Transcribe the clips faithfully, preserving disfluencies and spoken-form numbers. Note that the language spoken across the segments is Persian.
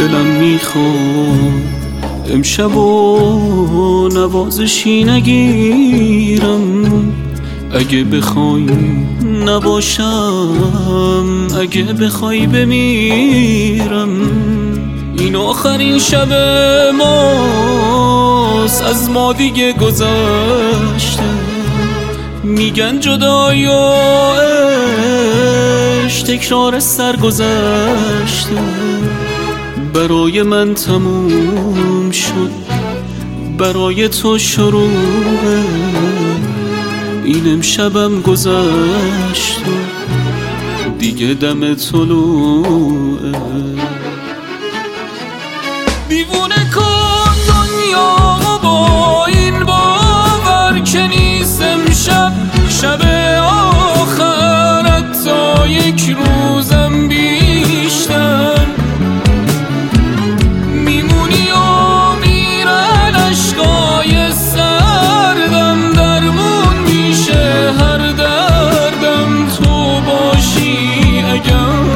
دلم میخواد امشب و نوازشی نگیرم، اگه بخوای نباشم، اگه بخوای بمیرم. این آخرین شب ماست، از ما دیگه گذشته. میگن جدایی و عشق تکرار سرگذشته. برای من تموم شد، برای تو شروعه. این امشبم گذشت و دیگه دم طلوعه. دیوونه کن دنیا با این باور که نیست امشب شب آخرت، تا یک روزم بیشتر میمونی و میرن عشقای سردم. درمون میشه هر دردم تو باشی اگر.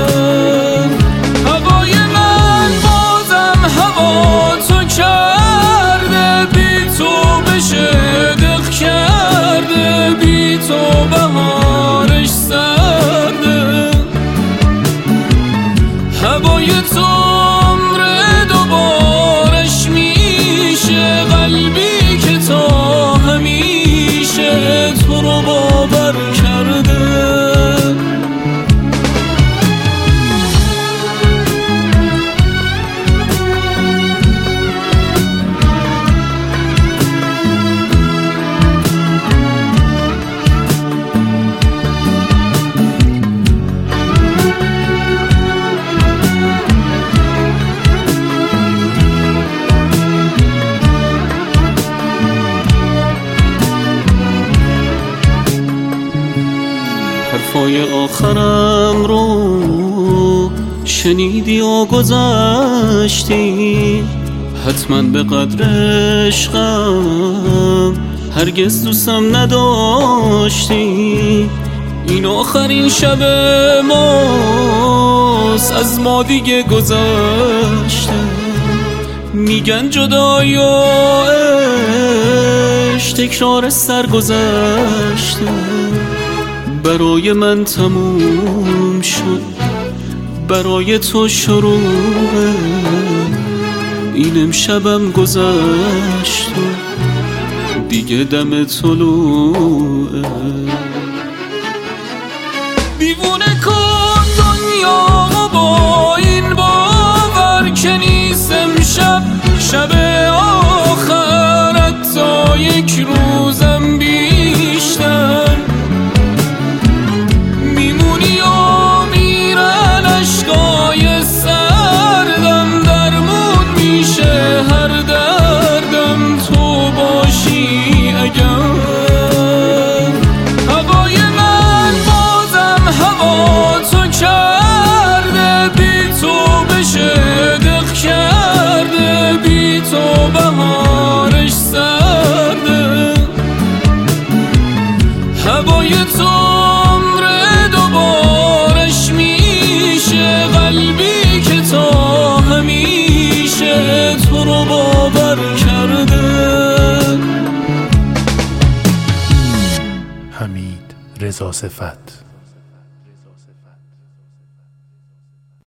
هوای من بازم هوا تو کرده، بی تو بشه دق کرده، بی تو بهارش سرده. هوای تو عمر دوبارش میشه، قلبی که تا همیشه تو رو باور کرده. حرفای آخرم رو شنیدی و گذشتی، حتما به قدر عشقم هرگز دوستم نداشتی. این آخرین شب ماست، از ما دیگه گذشته. میگن جدایی و عشق تکرار سرگذشته. برای من تموم شد، برای تو شروعه. این امشبم گذشت و دیگه دم طلوعه. دیوونه کن دنیا با این باور که نیست امشب شب آخرت، تا یک روزم بیشتر میمونی و میرن عشقای سردم. درمون میشه هر دردم تو باشی اگر. هوای من بازم هوا تو کرده، بی تو بشه دق کرده، بی تو بهارش سرده. هوای تو عمر دوبارش میشه، قلبی که تا همیشه تو رو باور کرده. حمید رضا صفت.